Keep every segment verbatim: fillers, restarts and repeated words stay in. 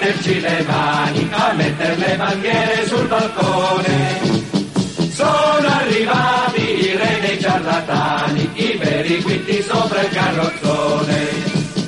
batterci le mani, a mettere le bandiere sul balcone. Sono arrivati i re dei ciarlatani, i veri guitti sopra il carrozzone.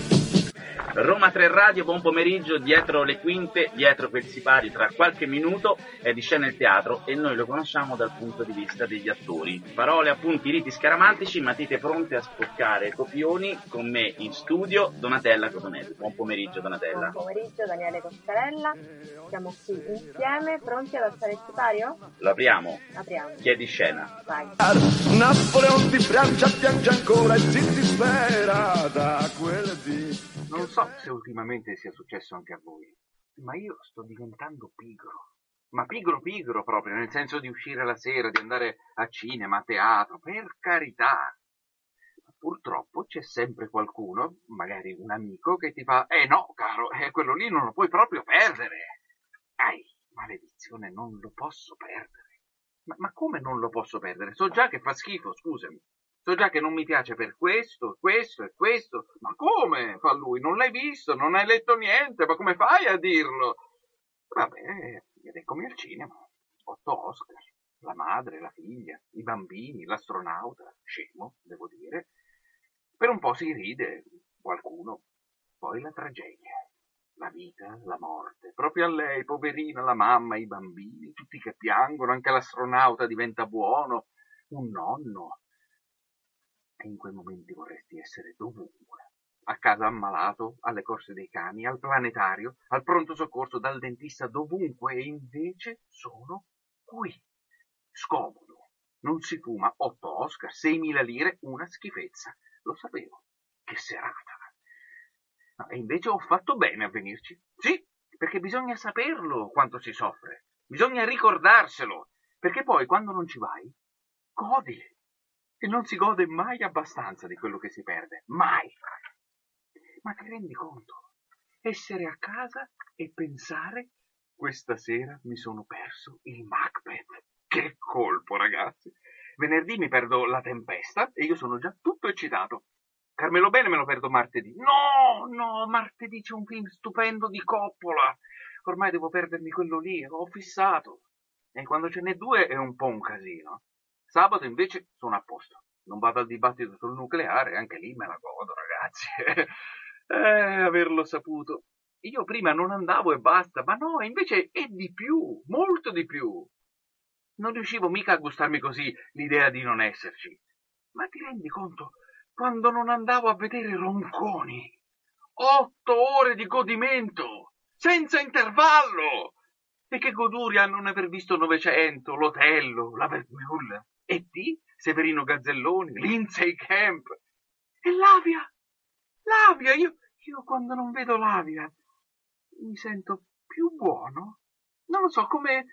Roma tre Radio, buon pomeriggio. Dietro le quinte, dietro quel sipario, tra qualche minuto è di scena il teatro e noi lo conosciamo dal punto di vista degli attori. Parole, appunti, riti scaramantici, matite pronte a spoccare copioni. Con me in studio Donatella Cotonelli. Buon pomeriggio Donatella. Buon pomeriggio Daniele Coscarella. Siamo qui insieme, pronti ad alzare il sipario? Lo apriamo? Apriamo. Chi è di scena? Vai. Napoleon ti piange, piange ancora e si dispera da quel di... Non so se ultimamente sia successo anche a voi, ma io sto diventando pigro. Ma pigro pigro proprio, nel senso di uscire la sera, di andare a cinema, a teatro, per carità. Ma purtroppo c'è sempre qualcuno, magari un amico, che ti fa «Eh no, caro, eh, quello lì non lo puoi proprio perdere». Ai, maledizione, non lo posso perdere. Ma, ma come non lo posso perdere? So già che fa schifo, scusami. So già che non mi piace per questo, questo e questo. Ma come? Fa lui, non l'hai visto, non hai letto niente, ma come fai a dirlo? Vabbè, ed eccomi al cinema. Otto Oscar, la madre, la figlia, i bambini, l'astronauta, scemo, devo dire. Per un po' si ride, qualcuno. Poi la tragedia, la vita, la morte. Proprio a lei, poverina, la mamma, i bambini, tutti che piangono, anche l'astronauta diventa buono, un nonno. E in quei momenti vorresti essere dovunque, a casa ammalato, alle corse dei cani, al planetario, al pronto soccorso, dal dentista, dovunque, e invece sono qui. Scomodo, non si fuma, otto Oscar, seimila lire, una schifezza. Lo sapevo, che serata. No, e invece ho fatto bene a venirci. Sì, perché bisogna saperlo quanto si soffre, bisogna ricordarselo, perché poi quando non ci vai, godi. E non si gode mai abbastanza di quello che si perde, mai. Ma ti rendi conto? Essere a casa e pensare, questa sera mi sono perso il Macbeth. Che colpo, ragazzi. Venerdì mi perdo La Tempesta e io sono già tutto eccitato. Carmelo Bene me lo perdo martedì. No, no, martedì c'è un film stupendo di Coppola. Ormai devo perdermi quello lì, ho fissato. E quando ce n'è due è un po' un casino. Sabato invece sono a posto, non vado al dibattito sul nucleare, anche lì me la godo, ragazzi. eh, averlo saputo. Io prima non andavo e basta, ma no, invece è di più, molto di più. Non riuscivo mica a gustarmi così l'idea di non esserci. Ma ti rendi conto, quando non andavo a vedere Ronconi? Otto ore di godimento, senza intervallo! E che goduria a non aver visto Novecento, L'Otello, la Vermeulle. E T, Severino Gazzelloni, Lindsay Camp. E l'Avia, l'Avia, io, io quando non vedo l'Avia mi sento più buono, non lo so, come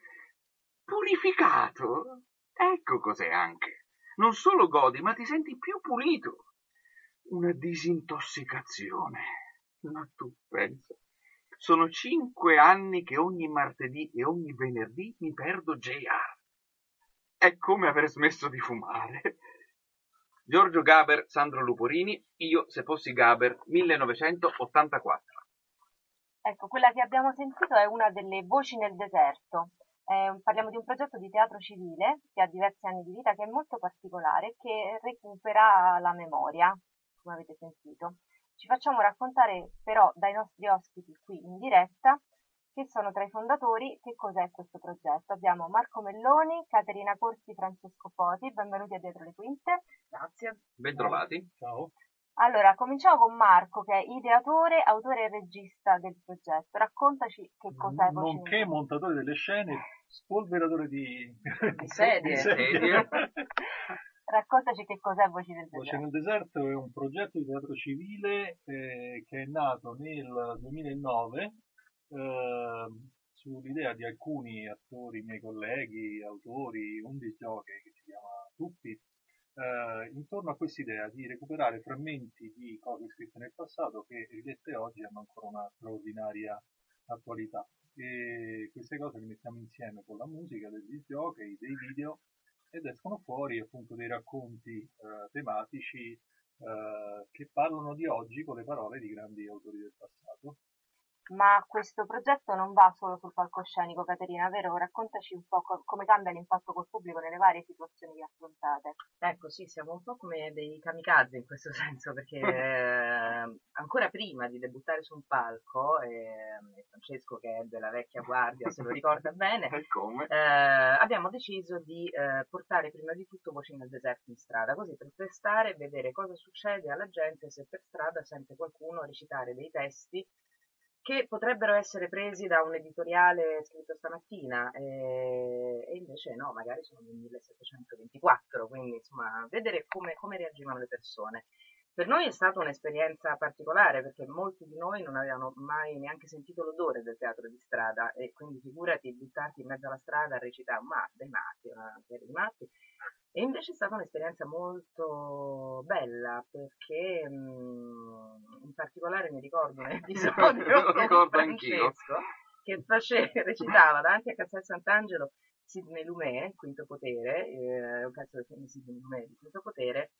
purificato. Ecco cos'è anche. Non solo godi, ma ti senti più pulito. Una disintossicazione. Ma tu pensa. Sono cinque anni che ogni martedì e ogni venerdì mi perdo J R. È come aver smesso di fumare. Giorgio Gaber, Sandro Luporini, Io se fossi Gaber, millenovecentottantaquattro. Ecco, quella che abbiamo sentito è una delle voci nel deserto. Eh, parliamo di un progetto di teatro civile che ha diversi anni di vita, che è molto particolare, che recupera la memoria, come avete sentito. Ci facciamo raccontare però dai nostri ospiti qui in diretta, che sono tra i fondatori, che cos'è questo progetto. Abbiamo Marco Melloni, Caterina Corsi, Francesco Foti, benvenuti a Dietro le Quinte. Grazie. Bentrovati. Ciao. Allora, cominciamo con Marco, che è ideatore, autore e regista del progetto. Raccontaci che cos'è Voci Nonché nel montatore delle scene, spolveratore di, di sedie. di sedie. Raccontaci che cos'è Voci del Voce Deserto. nel deserto è un progetto di teatro civile eh, che è nato nel duemilanove eh, sull'idea di alcuni attori, miei colleghi, autori, un disjockey che si chiama Tuppi, eh, intorno a quest'idea di recuperare frammenti di cose scritte nel passato che rilette oggi hanno ancora una straordinaria attualità. E queste cose le mettiamo insieme con la musica del disjockey, dei video, ed escono fuori appunto dei racconti eh, tematici eh, che parlano di oggi con le parole di grandi autori del passato. Ma questo progetto non va solo sul palcoscenico, Caterina, vero? Raccontaci un po' co- come cambia l'impatto col pubblico nelle varie situazioni che affrontate. Ecco, sì, siamo un po' come dei kamikaze in questo senso, perché eh, ancora prima di debuttare su un palco, eh, Francesco, che è della vecchia guardia, se lo ricorda bene, Come? eh, abbiamo deciso di eh, portare prima di tutto Voci nel deserto in strada, così per testare e vedere cosa succede alla gente se per strada sente qualcuno recitare dei testi che potrebbero essere presi da un editoriale scritto stamattina, eh, e invece no, magari sono del millesettecentoventiquattro, quindi insomma vedere come, come reagivano le persone. Per noi è stata un'esperienza particolare perché molti di noi non avevano mai neanche sentito l'odore del teatro di strada e quindi figurati buttarti in mezzo alla strada a recitare, ma dei matti, una serie di matti. E invece è stata un'esperienza molto bella perché mh, in particolare mi ricordo un episodio con Francesco che face, recitava davanti a Castel Sant'Angelo Sidney Lumet, Quinto Potere, eh, un pezzo del film Sidney Lumet di Quinto Potere,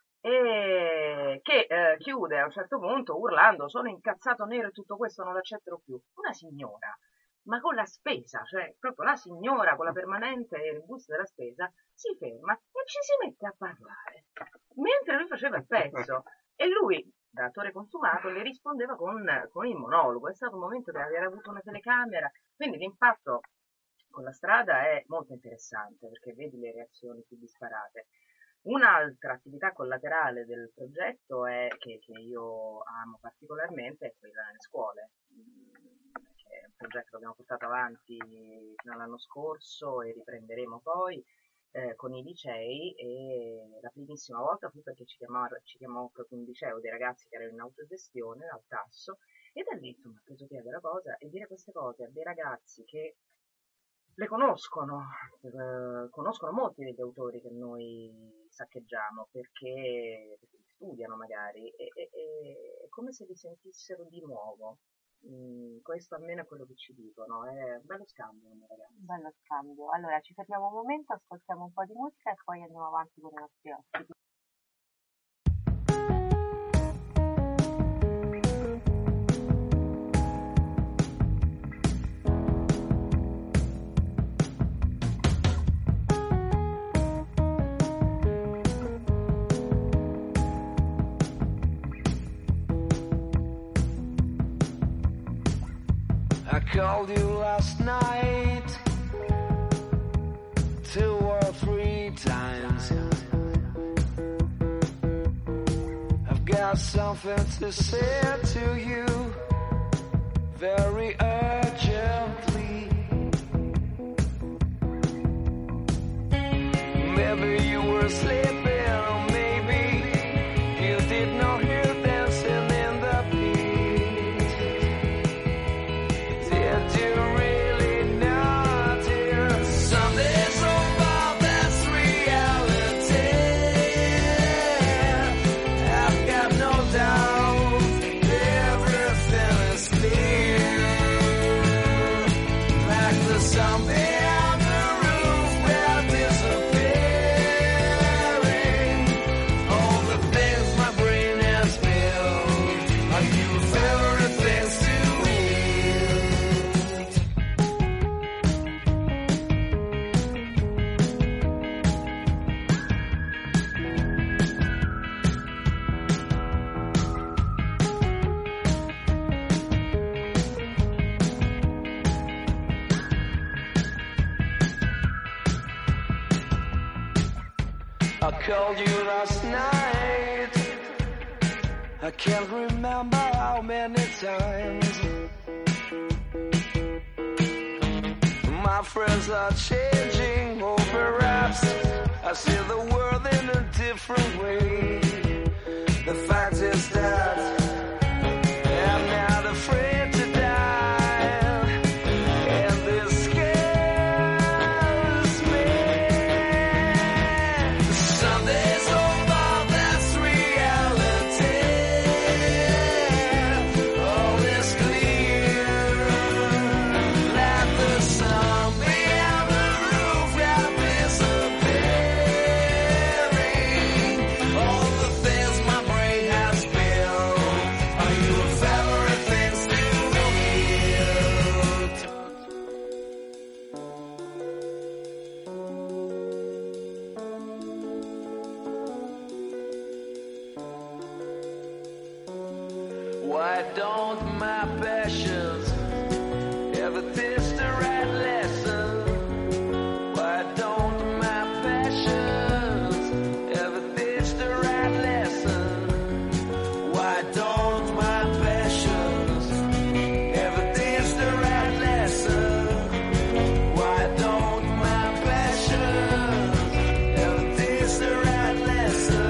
e che eh, chiude a un certo punto urlando sono incazzato nero e tutto questo non l'accetterò più. Una signora, ma con la spesa, cioè proprio la signora con la permanente e il busto della spesa si ferma e ci si mette a parlare mentre lui faceva il pezzo e lui, da attore consumato, le rispondeva con, con il monologo. È stato un momento che aveva avuto una telecamera, quindi l'impatto con la strada è molto interessante perché vedi le reazioni più disparate. Un'altra attività collaterale del progetto è, che, che io amo particolarmente, è quella nelle scuole. È un progetto che abbiamo portato avanti fino all'anno scorso e riprenderemo poi eh, con i licei, e la primissima volta fu perché ci chiamò, ci chiamò proprio un liceo dei ragazzi che erano in autogestione al Tasso, e da lì insomma ha preso piede la cosa, e dire queste cose a dei ragazzi che le conoscono, eh, conoscono molti degli autori che noi saccheggiamo perché, perché li studiano magari, e, e, e è come se li sentissero di nuovo. Mm, questo almeno è quello che ci dicono, è un bello scambio, ragazzi. Un bello scambio. Allora ci fermiamo un momento, ascoltiamo un po' di musica e poi andiamo avanti con i nostri ospiti. I called you last night two or three times. I've got something to say to you very urgently. Maybe you were sleeping, or maybe you did not hear dancing in the pit. Did you really not hear? Something's over, that's reality. I've got no doubt, everything is clear. Like the zombie on the roof, we're disappearing. All the things my brain has built are new favorite things to me. I called you last night. I can't remember how many times. My friends are changing, or perhaps I see the world in a different way. The fact is that I'm not afraid to die, and this scares me. Sunday's over, that's reality. All is clear. Like the zombie on the roof, I'm disappearing. All the things my brain has built Why don't my passions ever teach the right lesson? Why don't my passions ever teach the right lesson? Why don't my passions ever teach the right lesson? Why don't my passions ever teach the right lesson?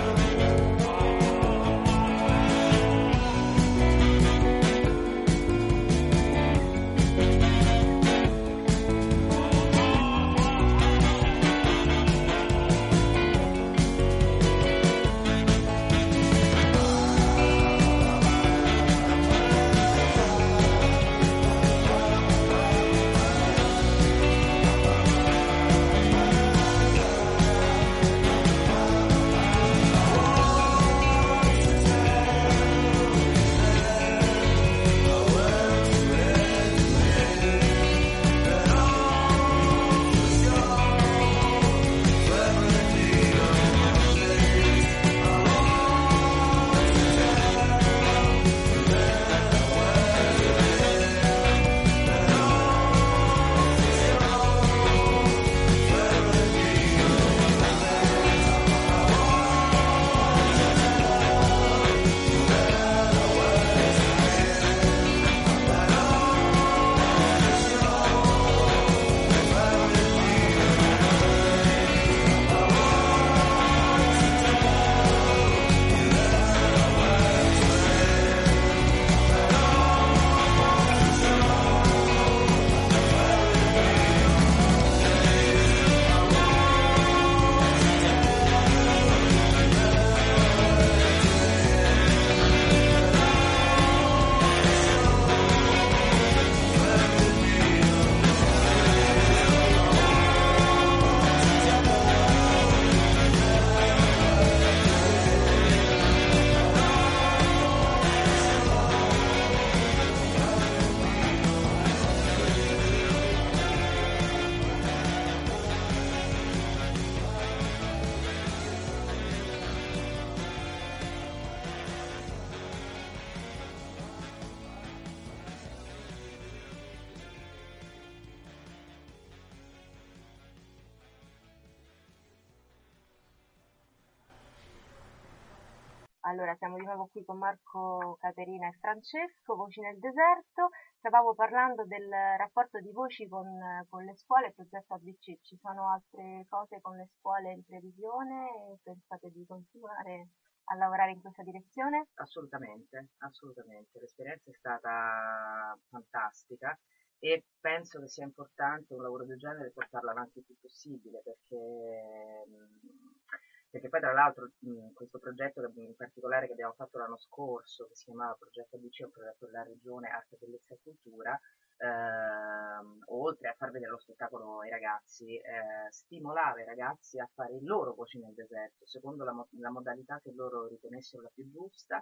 Allora, siamo di nuovo qui con Marco, Caterina e Francesco, Voci nel deserto. Stavamo parlando del rapporto di voci con, con le scuole, progetto A B C. Ci sono altre cose con le scuole in previsione? Pensate di continuare a lavorare in questa direzione? Assolutamente, assolutamente. L'esperienza è stata fantastica e penso che sia importante un lavoro del genere portarlo avanti il più possibile, perché, perché poi tra l'altro mh, questo progetto in particolare che abbiamo fatto l'anno scorso, che si chiamava Progetto A B C, è un progetto della Regione Arte, Bellezza e Cultura, ehm, oltre a far vedere lo spettacolo ai ragazzi, eh, stimolava i ragazzi a fare il loro Voci nel deserto, secondo la, mo- la modalità che loro ritenessero la più giusta.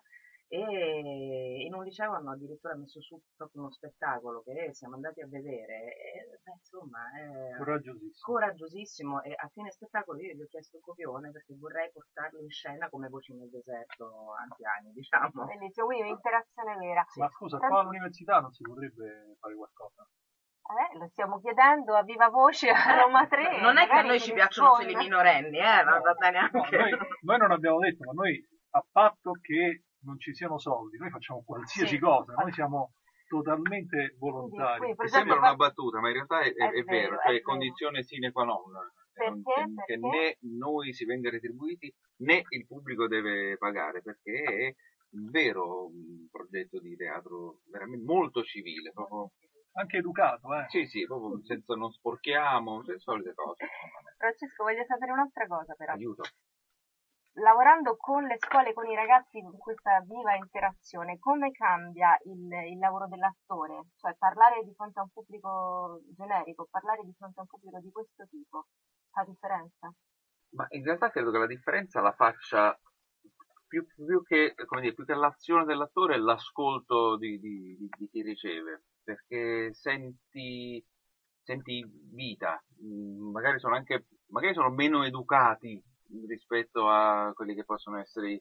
E in un liceo hanno addirittura messo su proprio uno spettacolo che siamo andati a vedere e, beh, insomma è Coraggiosissimo. coraggiosissimo, e a fine spettacolo io gli ho chiesto il copione perché vorrei portarlo in scena come Voci nel deserto anziani, diciamo. Bellissimo, quindi un'interazione vera. Sì. Ma scusa, qua all'università non si potrebbe fare qualcosa? Eh, lo stiamo chiedendo a viva voce a Roma tre. Non è che a magari noi ci ci piacciono risponde. solo i minorenni, eh, non va bene No, anche. noi, noi non abbiamo detto, ma noi a patto che non ci siano soldi, noi facciamo qualsiasi Sì. cosa, noi siamo totalmente volontari. Quindi, Che per sembra esempio, una battuta, ma in realtà è, è- È è vero, vero, è cioè è vero. condizione sine qua non. Che non- Perché? Che, che Perché? né noi si venga retribuiti né il pubblico deve pagare, perché è un vero un progetto di teatro veramente molto civile, proprio, Anche educato, eh. sì, sì, proprio senza non sporchiamo, le solite cose. Francesco, voglio sapere un'altra cosa però. Aiuto. Lavorando con le scuole, con i ragazzi in questa viva interazione, come cambia il, il lavoro dell'attore? Cioè parlare di fronte a un pubblico generico, parlare di fronte a un pubblico di questo tipo, fa differenza? Ma in realtà credo che la differenza la faccia più, più che, come dire, più che l'azione dell'attore è l'ascolto di, di- di- di chi riceve, perché senti, senti vita. Mm, magari sono anche, magari sono meno educati rispetto a quelli che possono essere i,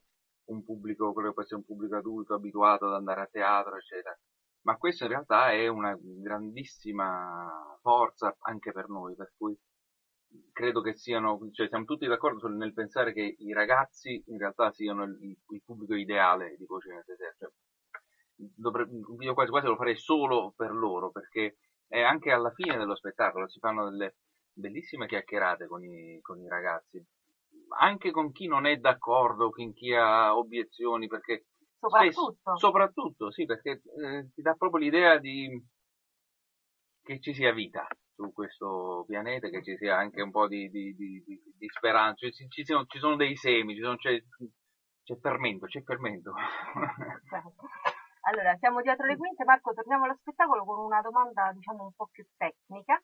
un pubblico, quello che può essere un pubblico adulto abituato ad andare a teatro, eccetera. Ma questo in realtà è una grandissima forza anche per noi, per cui credo che siano, cioè siamo tutti d'accordo nel pensare che i ragazzi in realtà siano il, il pubblico ideale di Voci nel Deserto. Dovre, io quasi quasi lo farei solo per loro, perché è anche alla fine dello spettacolo si fanno delle bellissime chiacchierate con i, con i ragazzi, anche con chi non è d'accordo, con chi ha obiezioni, perché Soprattutto. Spesso, soprattutto, sì, perché eh, ti dà proprio l'idea di che ci sia vita su questo pianeta, che ci sia anche un po' di, di, di, di, di speranza, ci, ci, sono, ci sono dei semi, ci sono, c'è, c'è fermento, c'è fermento. Allora, siamo dietro le quinte, Marco, torniamo allo spettacolo con una domanda, diciamo, un po' più tecnica.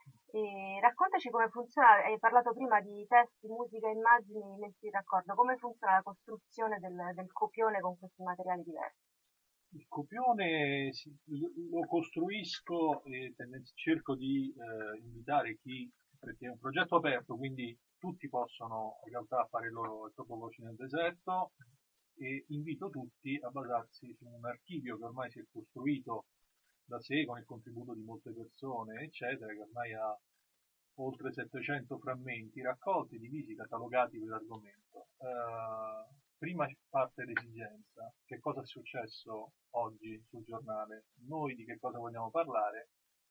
E raccontaci come funziona, hai parlato prima di testi, musica, immagini messi in raccordo, come funziona la costruzione del, del copione con questi materiali diversi? Il copione lo costruisco e cerco di eh, invitare chi, perché è un progetto aperto, quindi tutti possono in realtà fare il loro il proprio Voci nel Deserto, e invito tutti a basarsi su un archivio che ormai si è costruito da sé con il contributo di molte persone, eccetera, che ormai ha oltre settecento frammenti raccolti, divisi, catalogati per argomento. Uh, prima parte l'esigenza, che cosa è successo oggi sul giornale, noi di che cosa vogliamo parlare,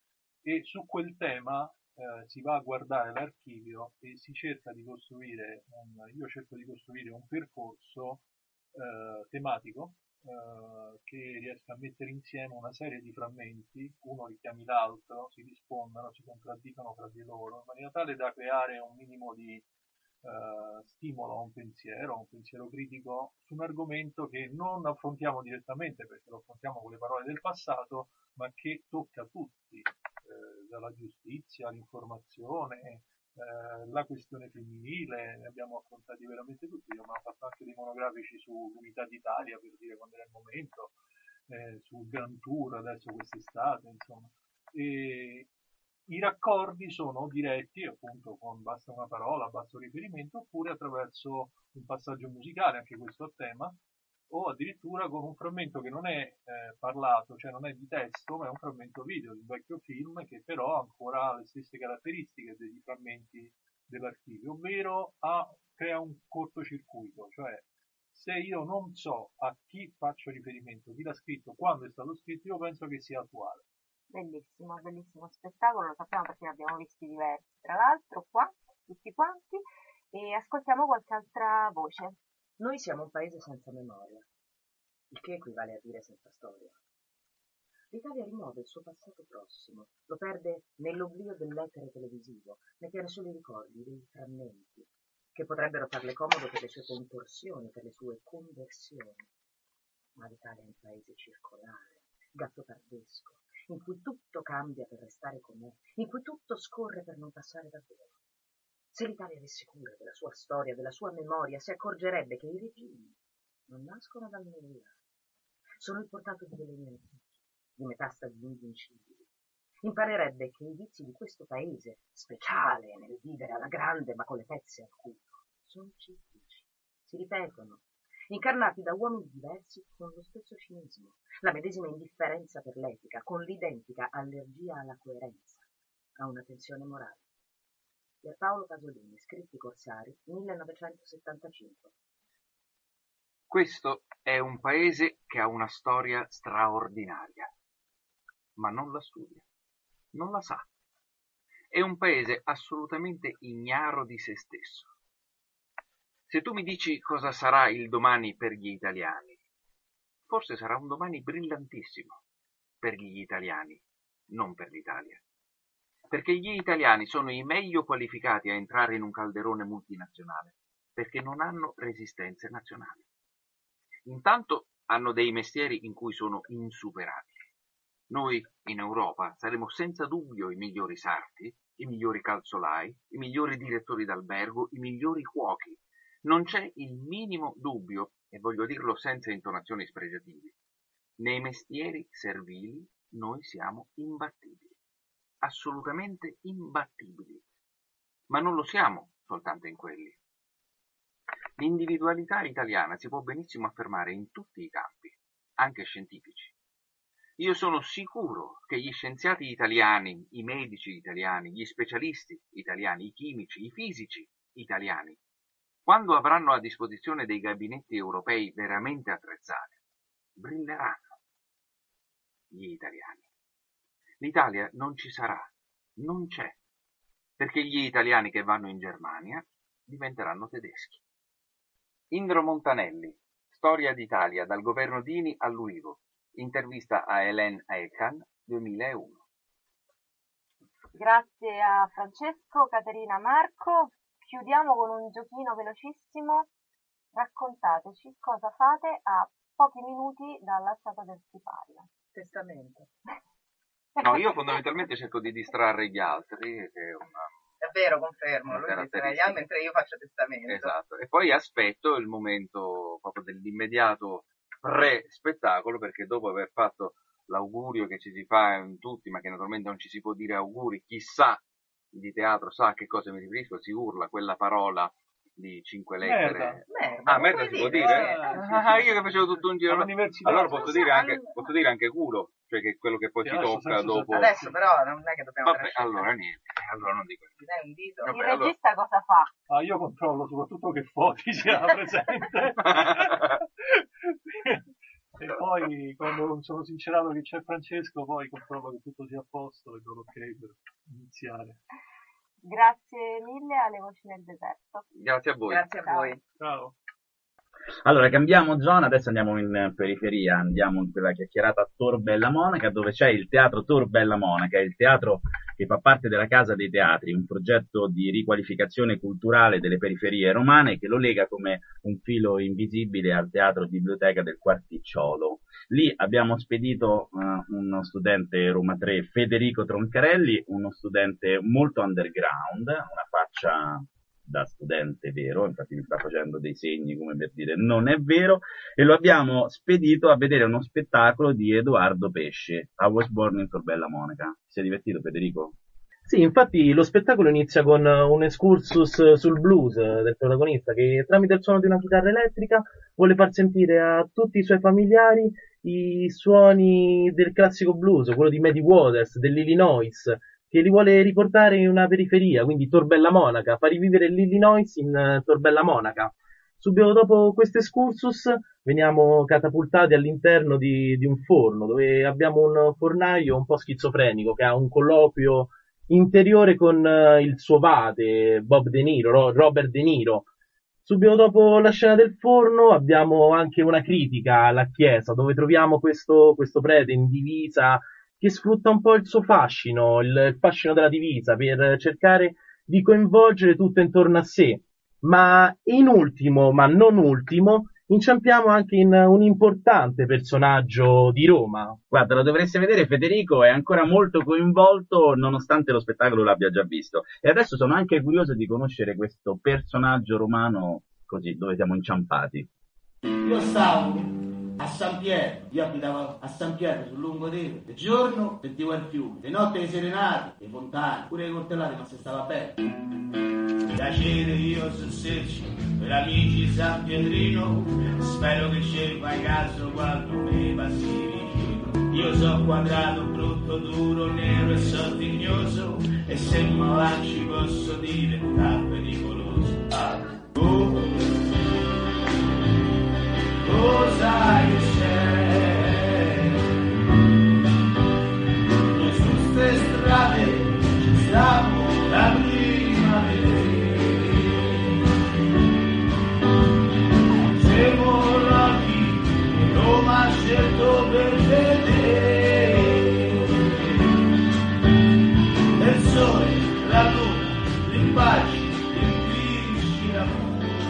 e su quel tema uh, si va a guardare l'archivio e si cerca di costruire, un, io cerco di costruire un percorso uh, tematico Uh, che riesca a mettere insieme una serie di frammenti, uno richiami l'altro, si rispondano, si contraddicono tra di loro, in maniera tale da creare un minimo di uh, stimolo a un pensiero, un pensiero critico su un argomento che non affrontiamo direttamente, perché lo affrontiamo con le parole del passato, ma che tocca tutti, eh, dalla giustizia all'informazione, Eh, la questione femminile, ne abbiamo affrontati veramente tutti. Io ho fatto anche dei monografici sull'Unità d'Italia, per dire quando era il momento, eh, sul Grand Tour adesso quest'estate, insomma. E i raccordi sono diretti, appunto, con basta una parola, basta un riferimento, oppure attraverso un passaggio musicale, anche questo a tema, o addirittura con un frammento che non è eh, parlato, cioè non è di testo, ma è un frammento video di un vecchio film che però ancora ha le stesse caratteristiche degli frammenti dell'archivio, ovvero ha, crea un cortocircuito, cioè se io non so a chi faccio riferimento, chi l'ha scritto, quando è stato scritto, io penso che sia attuale. Bellissimo, bellissimo spettacolo, lo sappiamo perché ne abbiamo visti diversi, tra l'altro qua, tutti quanti, e ascoltiamo qualche altra voce. Noi siamo un paese senza memoria, il che equivale a dire senza storia. L'Italia rimuove il suo passato prossimo, lo perde nell'oblio dell'etere televisivo, ne tiene solo i ricordi, dei frammenti, che potrebbero farle comodo per le sue contorsioni, per le sue conversioni. Ma l'Italia è un paese circolare, gattopardesco, in cui tutto cambia per restare com'è, in cui tutto scorre per non passare davvero. Se l'Italia avesse cura della sua storia, della sua memoria, si accorgerebbe che i regimi non nascono dal nulla. Sono il portato di delle antichi, di metastasi invincibili. Imparerebbe che i vizi di questo paese, speciale nel vivere alla grande ma con le pezze al culo, sono ciclici, si ripetono, incarnati da uomini diversi con lo stesso cinismo, la medesima indifferenza per l'etica, con l'identica allergia alla coerenza, a una tensione morale. Pierpaolo Pasolini, Scritti corsari, millenovecentosettantacinque. Questo è un paese che ha una storia straordinaria, ma non la studia, non la sa. È un paese assolutamente ignaro di se stesso. Se tu mi dici cosa sarà il domani per gli italiani, forse sarà un domani brillantissimo per gli italiani, non per l'Italia. Perché gli italiani sono i meglio qualificati a entrare in un calderone multinazionale, perché non hanno resistenze nazionali. Intanto hanno dei mestieri in cui sono insuperabili. Noi in Europa saremo senza dubbio i migliori sarti, i migliori calzolai, i migliori direttori d'albergo, i migliori cuochi. Non c'è il minimo dubbio, e voglio dirlo senza intonazioni spregiative, nei mestieri servili noi siamo imbattibili. Assolutamente imbattibili, ma non lo siamo soltanto in quelli. L'individualità italiana si può benissimo affermare in tutti i campi, anche scientifici. Io sono sicuro che gli scienziati italiani, i medici italiani, gli specialisti italiani, i chimici, i fisici italiani, quando avranno a disposizione dei gabinetti europei veramente attrezzati, brilleranno. Gli italiani. L'Italia non ci sarà, non c'è, perché gli italiani che vanno in Germania diventeranno tedeschi. Indro Montanelli, Storia d'Italia dal governo Dini all'Uivo, intervista a Hélène Ekan, duemilauno. Grazie a Francesco, Caterina, Marco. Chiudiamo con un giochino velocissimo. Raccontateci cosa fate a pochi minuti dalla statua del sipario. Testamento. No, io fondamentalmente cerco di distrarre gli altri, che è una... È vero, confermo, una lui distrae gli altri mentre io faccio testamento. Esatto, e poi aspetto il momento proprio dell'immediato pre-spettacolo, perché dopo aver fatto l'augurio che ci si fa in tutti, ma che naturalmente non ci si può dire auguri, chissà di teatro sa a che cosa mi riferisco, si urla quella parola di cinque lettere. Merda. Ah, merda si può dire? dire? Ah, io che facevo tutto un giro. All'università. Allora posso Non dire so, anche, all- posso dire anche culo, cioè che è quello che poi Sì, ti adesso tocca senza dopo. Adesso però non è che dobbiamo Vabbè, allora niente, allora non dico niente. dai un dito. Vabbè, Il allora- regista cosa fa? Ah, io controllo soprattutto che Foti sia presente. E poi, quando sono sincerato che c'è Francesco, poi controllo che tutto sia a posto e do l'ok per iniziare. Grazie mille alle Voci nel Deserto. Grazie a voi. Grazie a Ciao. voi. Ciao. Allora, cambiamo zona, adesso andiamo in periferia, andiamo in quella chiacchierata Tor Bella Monaca, dove c'è il teatro Tor Bella Monaca, il teatro che fa parte della Casa dei Teatri, un progetto di riqualificazione culturale delle periferie romane che lo lega come un filo invisibile al teatro biblioteca del Quarticciolo. Lì abbiamo spedito uh, uno studente Roma tre, Federico Troncarelli, uno studente molto underground, una faccia da studente vero, infatti mi sta facendo dei segni come per dire non è vero, e lo abbiamo spedito a vedere uno spettacolo di Edoardo Pesce, I Was Born in Tor Bella Monaca. Ti sei divertito, Federico? Sì, infatti lo spettacolo inizia con un excursus sul blues del protagonista che tramite il suono di una chitarra elettrica vuole far sentire a tutti i suoi familiari i suoni del classico blues, quello di Muddy Waters, dell'Illinois, che li vuole riportare in una periferia, quindi Tor Bella Monaca, fa rivivere l'Illinois in uh, Tor Bella Monaca. Subito dopo questo excursus veniamo catapultati all'interno di, di un forno, dove abbiamo un fornaio un po' schizofrenico, che ha un colloquio interiore con uh, il suo vate, Bob De Niro, Ro- Robert De Niro. Subito dopo la scena del forno abbiamo anche una critica alla chiesa, dove troviamo questo, questo prete in divisa, che sfrutta un po' il suo fascino, il, il fascino della divisa, per cercare di coinvolgere tutto intorno a sé. Ma in ultimo, ma non ultimo, inciampiamo anche in un importante personaggio di Roma. Guarda, lo dovreste vedere, Federico è ancora molto coinvolto nonostante lo spettacolo l'abbia già visto. E adesso sono anche curioso di conoscere questo personaggio romano così, dove siamo inciampati. Io stavo a San Piero, io abitavo a San Piero sul Lungotevere, di giorno sentivo il fiume, di notte le serenate, le fontane, pure le coltellate, ma se stava bene. Piacere io sul Serci, per amici San Pietrino, spero che ci fai caso quando mi passi vicino. Io so quadrato, brutto, duro, nero e sottignoso, e se mi lanci posso diventare pericoloso. Ah. Oh. Cosa che c'è? Noi su ste strade ci stiamo da primavera. Siamo la vita, Roma scelto per vedere. Il sole, la luna, l'impace, il grisci, l'amore.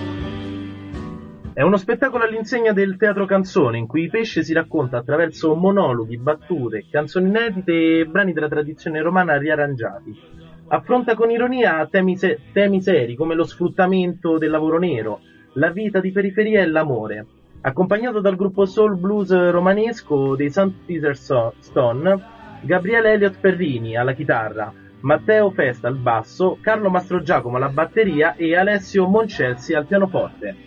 È uno spettacolo all'insegna del teatro canzone, in cui Pesce si racconta attraverso monologhi, battute, canzoni inedite e brani della tradizione romana riarrangiati. Affronta con ironia temi, se- temi seri come lo sfruttamento del lavoro nero, la vita di periferia e l'amore. Accompagnato dal gruppo soul blues romanesco dei Saint Peter So- Stone, Gabriele Elliott Perrini alla chitarra, Matteo Festa al basso, Carlo Mastrogiacomo alla batteria e Alessio Moncelsi al pianoforte.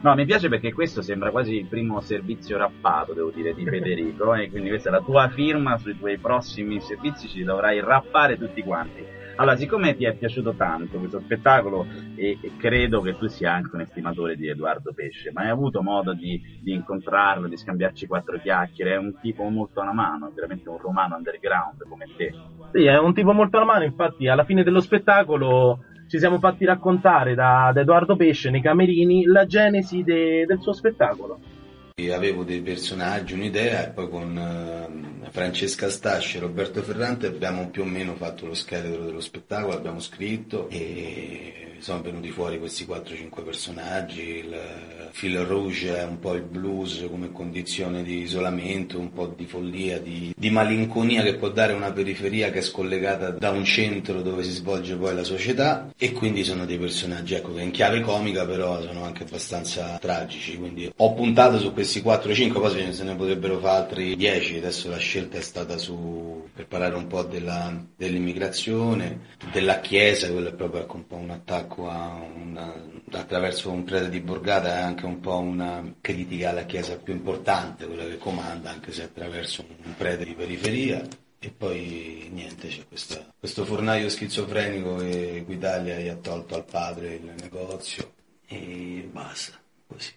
No, mi piace perché questo sembra quasi il primo servizio rappato, devo dire, di Federico, e quindi questa è la tua firma sui tuoi prossimi servizi, ci dovrai rappare tutti quanti. Allora, siccome ti è piaciuto tanto questo spettacolo, e, e credo che tu sia anche un estimatore di Edoardo Pesce, ma hai avuto modo di, di incontrarlo, di scambiarci quattro chiacchiere? È un tipo molto alla mano, veramente un romano underground come te. Sì, è un tipo molto alla mano, infatti alla fine dello spettacolo ci siamo fatti raccontare da, da Edoardo Pesce nei camerini la genesi de, del suo spettacolo. Avevo dei personaggi, un'idea, e poi con uh, Francesca Stasci e Roberto Ferrante abbiamo più o meno fatto lo scheletro dello spettacolo, abbiamo scritto e sono venuti fuori questi quattro cinque personaggi. Il fil rouge è un po' il blues come condizione di isolamento, un po' di follia, di, di malinconia che può dare una periferia che è scollegata da un centro dove si svolge poi la società, e quindi sono dei personaggi, ecco, che in chiave comica però sono anche abbastanza tragici, quindi ho puntato su questi quattro cinque, poi se ne potrebbero fare altri dieci. Adesso la scelta è stata su per parlare un po' della, dell'immigrazione, della Chiesa, quello è proprio, ecco, un po' un attacco a una, attraverso un prete di Borgata, è anche un po' una critica alla Chiesa più importante, quella che comanda, anche se attraverso un prete di periferia. E poi niente, c'è questa, questo fornaio schizofrenico che Equitalia gli ha tolto al padre il negozio e basta, così.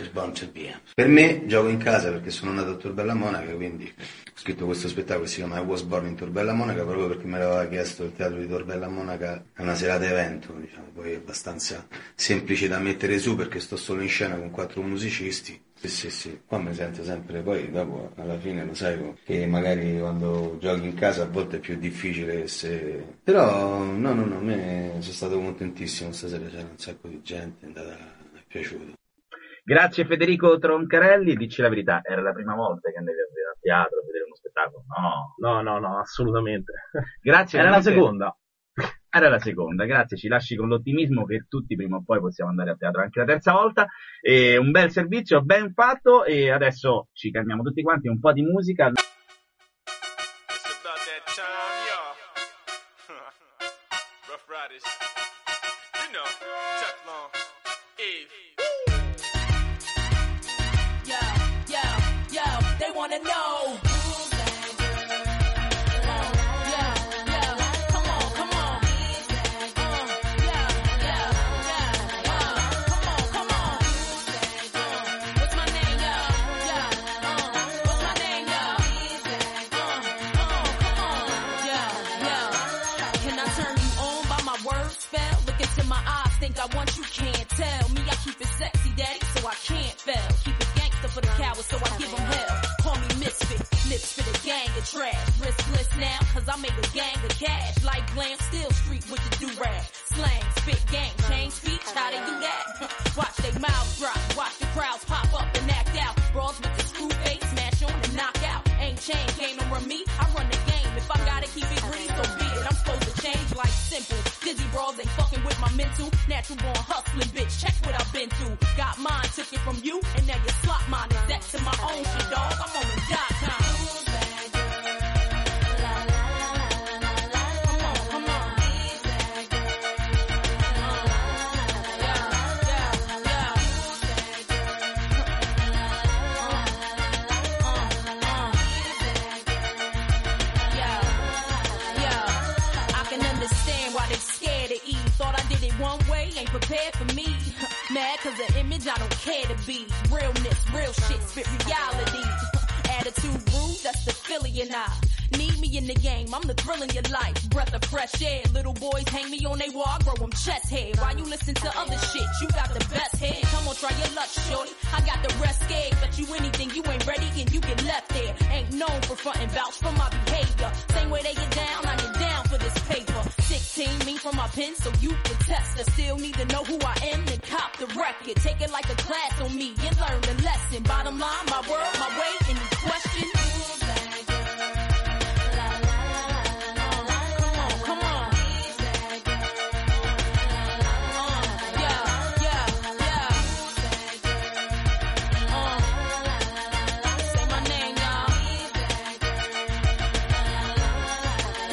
Per me gioco in casa perché sono nato a Tor Bella Monaca, quindi ho scritto questo spettacolo che si chiama I Was Born in Tor Bella Monaca, proprio perché mi aveva chiesto il teatro di Tor Bella Monaca. È una serata evento, diciamo, poi è abbastanza semplice da mettere su perché sto solo in scena con quattro musicisti. Sì, sì, sì, qua mi sento sempre, poi dopo alla fine lo sai che magari quando giochi in casa a volte è più difficile se... Però no, no, no, a me sono stato contentissimo, stasera c'era un sacco di gente, è andata, mi è piaciuto. Grazie Federico Troncarelli, dici la verità, era la prima volta che andavi a teatro a vedere uno spettacolo? No, no, no, no, assolutamente. Grazie. Era la seconda. Era la seconda, grazie, ci lasci con l'ottimismo che tutti prima o poi possiamo andare a teatro anche la terza volta. E un bel servizio, ben fatto, e adesso ci calmiamo tutti quanti, un po' di musica.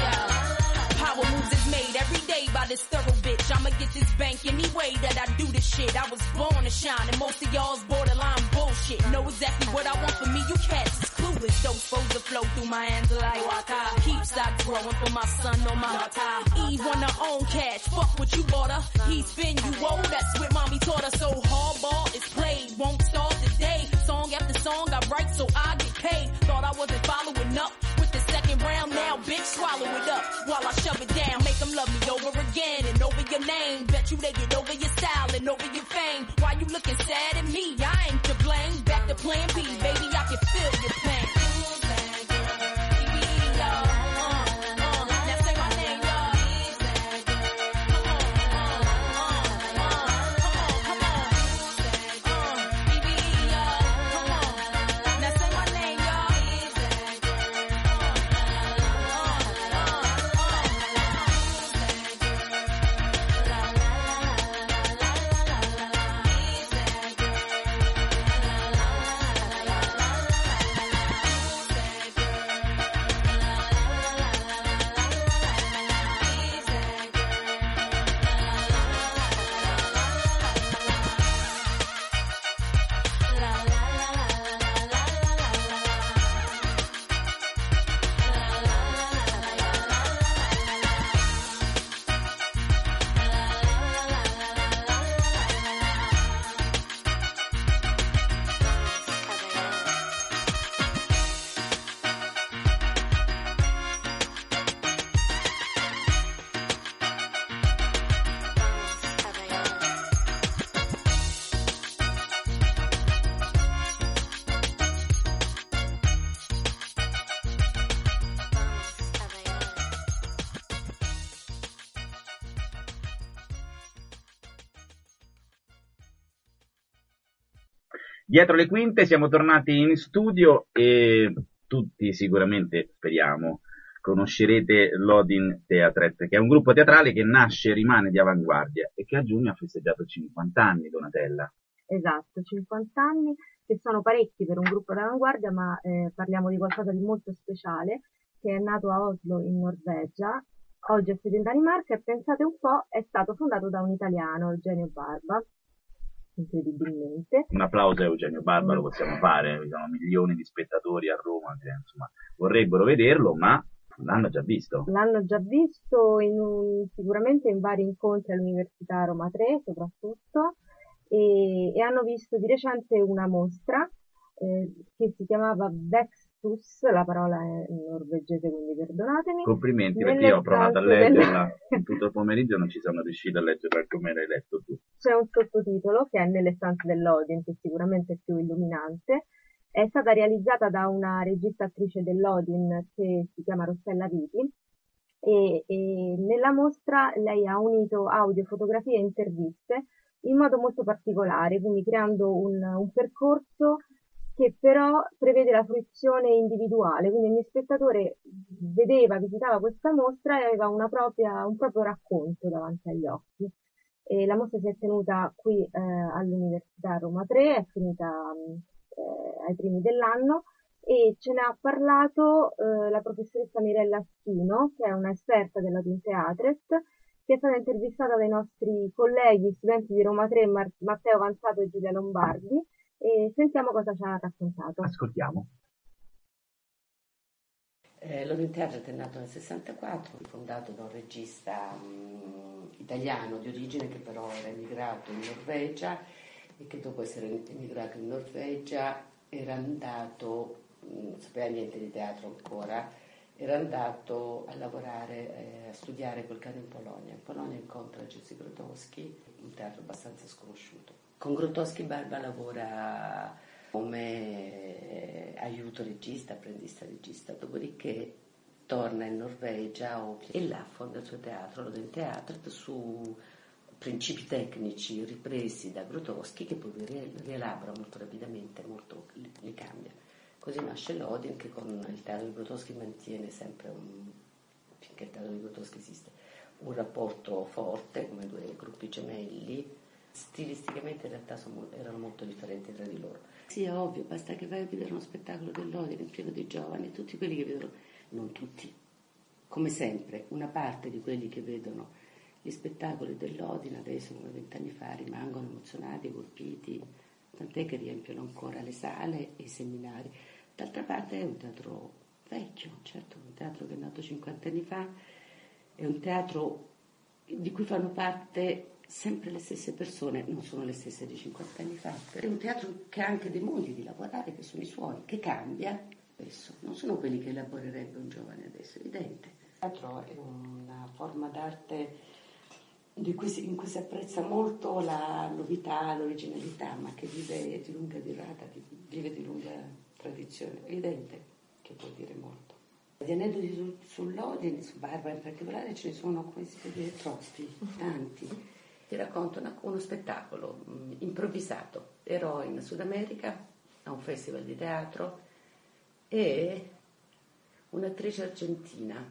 This thorough bitch, I'ma get this bank any way that I do this shit. I was born to shine, and most of y'all's borderline bullshit. Know exactly what I want for me, you cats is clueless. Those supposed to flow through my hands like water. Keep stock growing for my son on my time. Eve on her own cash, fuck what you bought her. He spin you old, that's what mommy taught her. So hardball is played, won't start today. Song after song I write so I get paid. Thought I wasn't following up with the second round, now bitch swallow it up while I shove it down. Make them love me over again and over your name. Bet you they get over your style and over your fame. Why you looking sad at me? I ain't to blame. Back to plan B, baby, I can feel your pain. Dietro le quinte siamo tornati in studio e tutti sicuramente, speriamo, conoscerete l'Odin Theatret, che è un gruppo teatrale che nasce e rimane di avanguardia e che a giugno ha festeggiato cinquanta anni, Donatella. Esatto, cinquanta anni, che sono parecchi per un gruppo d'avanguardia, ma eh, parliamo di qualcosa di molto speciale, che è nato a Oslo in Norvegia, oggi è sede in Danimarca e pensate un po', è stato fondato da un italiano, Eugenio Barba, incredibilmente. Un applauso a Eugenio Barba, mm. lo possiamo fare, ci sono milioni di spettatori a Roma che insomma vorrebbero vederlo, ma l'hanno già visto. L'hanno già visto in un, sicuramente in vari incontri all'Università Roma tre soprattutto, e, e hanno visto di recente una mostra eh, che si chiamava Vextus, la parola è in norvegese quindi perdonatemi. Complimenti, perché io ho provato a leggerla del... tutto il pomeriggio e non ci sono riuscito a leggerla come l'hai letto tu. C'è un sottotitolo che è Nelle stanze dell'Odin, che sicuramente è più illuminante. È stata realizzata da una regista attrice dell'Odin che si chiama Rossella Viti e, e nella mostra lei ha unito audio, fotografie e interviste in modo molto particolare, quindi creando un, un percorso che però prevede la fruizione individuale, quindi ogni spettatore vedeva, visitava questa mostra e aveva una propria, un proprio racconto davanti agli occhi. E la mostra si è tenuta qui eh, all'Università Roma tre, è finita eh, ai primi dell'anno e ce ne ha parlato eh, la professoressa Mirella Schino, che è una esperta dell'Odin Theatret, che è stata intervistata dai nostri colleghi studenti di Roma tre, Mar- Matteo Avanzato e Giulia Lombardi, e sentiamo cosa ci ha raccontato. Ascoltiamo. Eh, L'Odin Theatret è nato nel sessantaquattro, fondato da un regista um, italiano di origine che però era emigrato in Norvegia e che dopo essere emigrato in Norvegia era andato, non sapeva niente di teatro ancora, era andato a lavorare, eh, a studiare quel caso in Polonia. In Polonia incontra Jerzy Grotowski, un teatro abbastanza sconosciuto. Con Grotowski Barba lavora come aiuto regista, apprendista regista, dopodiché torna in Norvegia e là fonda il suo teatro, l'Odin Theatret, su principi tecnici ripresi da Grotowski che poi rielabora molto rapidamente, molto li, li cambia. Così nasce l'Odin che con il teatro di Grotowski mantiene sempre, un, finché il teatro di Grotowski esiste, un rapporto forte come due gruppi gemelli. Stilisticamente in realtà sono, erano molto differenti tra di loro. Sì, è ovvio, basta che vai a vedere uno spettacolo dell'Odin pieno di giovani, tutti quelli che vedono, non tutti, come sempre, una parte di quelli che vedono Gli spettacoli dell'Odin adesso, come vent'anni fa, rimangono emozionati, colpiti, tant'è che riempiono ancora le sale e i seminari. D'altra parte è un teatro vecchio, certo, un teatro che è nato cinquanta anni fa, è un teatro di cui fanno parte sempre le stesse persone, non sono le stesse di cinquanta anni fa. È un teatro che ha anche dei modi di lavorare che sono i suoi, che cambia spesso, non sono quelli che elaborerebbe un giovane adesso, è evidente. Il teatro è una forma d'arte di cui si, in cui si apprezza molto la novità, l'originalità, ma che vive di lunga durata, vive di lunga tradizione. È evidente che può dire molto. Di aneddoti su, sull'Odin, su Barbara in particolare, ce ne sono, come si può dire, troppi, tanti. Ti racconto una, uno spettacolo mh, improvvisato. Ero in Sud America a un festival di teatro e un'attrice argentina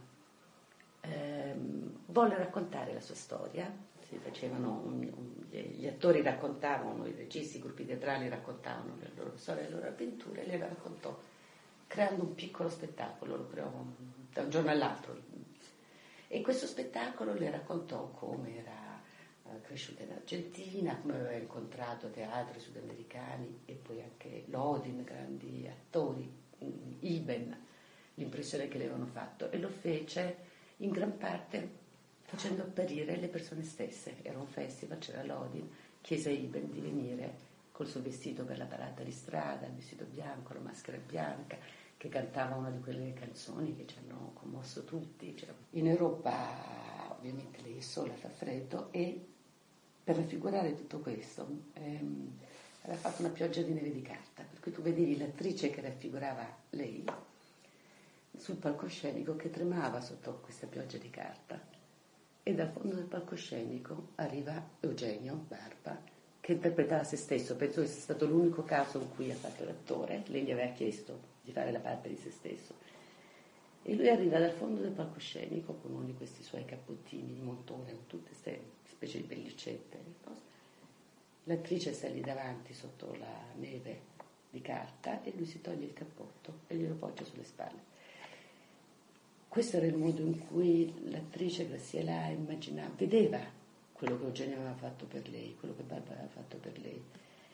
ehm, volle raccontare la sua storia. Si facevano un, un, gli attori raccontavano, i registi, i gruppi teatrali raccontavano le loro storie, le loro avventure, e lei la raccontò creando un piccolo spettacolo, lo creò da un giorno all'altro. E in questo spettacolo le raccontò come era uh, cresciuta in Argentina, come aveva incontrato teatri sudamericani e poi anche l'Odin, grandi attori, Iben, l'impressione che le avevano fatto, e lo fece in gran parte facendo apparire le persone stesse. Era un festival, c'era l'Odin, chiese a Iben di venire col suo vestito per la parata di strada, il vestito bianco, la maschera bianca, che cantava una di quelle canzoni che ci hanno commosso tutti. Cioè, in Europa ovviamente lei è sola, fa freddo, e per raffigurare tutto questo ehm, aveva fatto una pioggia di neve di carta, per cui tu vedevi l'attrice che raffigurava lei sul palcoscenico che tremava sotto questa pioggia di carta, e dal fondo del palcoscenico arriva Eugenio Barba che interpretava se stesso. Penso che sia stato l'unico caso in cui ha fatto l'attore. Lei gli aveva chiesto di fare la parte di se stesso, e lui arriva dal fondo del palcoscenico con uno di questi suoi cappottini di montone, con tutte queste specie di pellicette. L'attrice sta lì davanti sotto la neve di carta e lui si toglie il cappotto e glielo poggia sulle spalle. Questo era il modo in cui l'attrice Graciela immaginava, vedeva quello che Eugenio aveva fatto per lei, quello che Barbara aveva fatto per lei.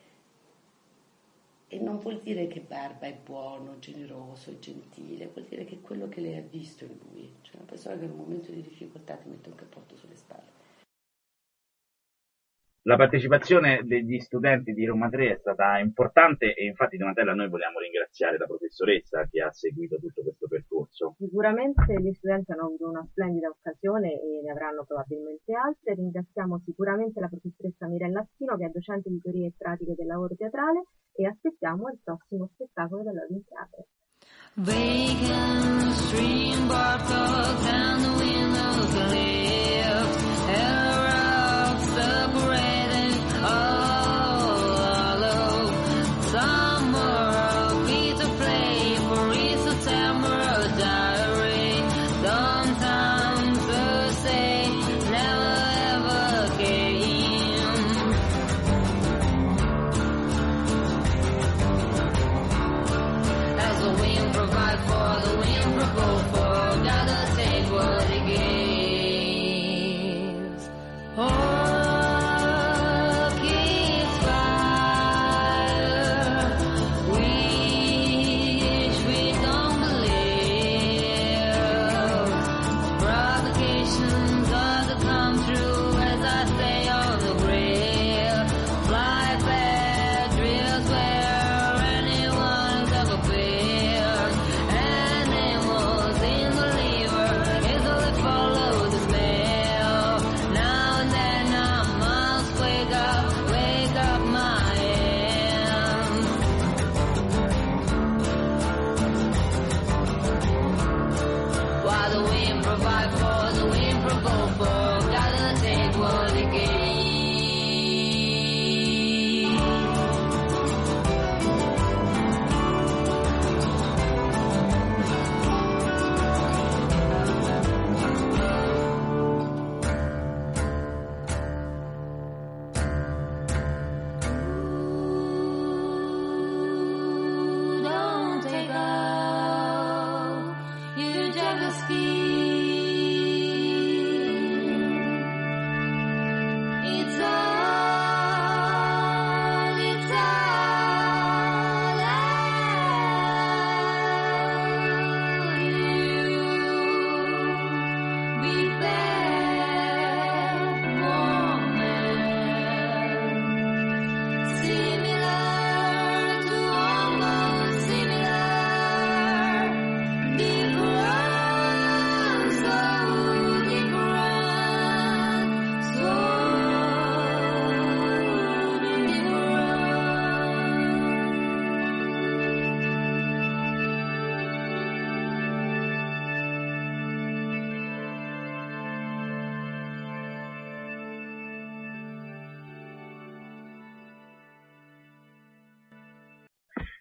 E non vuol dire che Barba è buono, generoso, gentile, vuol dire che è quello che lei ha visto in lui, cioè una persona che in un momento di difficoltà ti mette un cappotto sulle spalle. La partecipazione degli studenti di Roma tre è stata importante, e infatti Donatella noi vogliamo ringraziare la professoressa che ha seguito tutto questo percorso. Sicuramente gli studenti hanno avuto una splendida occasione e ne avranno probabilmente altre. Ringraziamo sicuramente la professoressa Mirella Schino, che è docente di teorie e pratiche del lavoro teatrale, e aspettiamo il prossimo spettacolo dell'Odin Teatro. Vacant stream barcode down the windows lift, arrows separating all hollow. Summer beat to play for each September diary. Sometimes to say never ever came. As the wind provides for the wind provoke for, gotta take what it gives. Oh, keeps fire. Wish we don't believe. Provocations are to come true as I stay on the grill. Fly back, drills where anyone's ever been. Animals in the lever, easily follow the smell. Now and then I must wake up, wake up my hands. While the wind provides for, the wind provoke for, gotta take what it gives. Don't take off your jacket skin.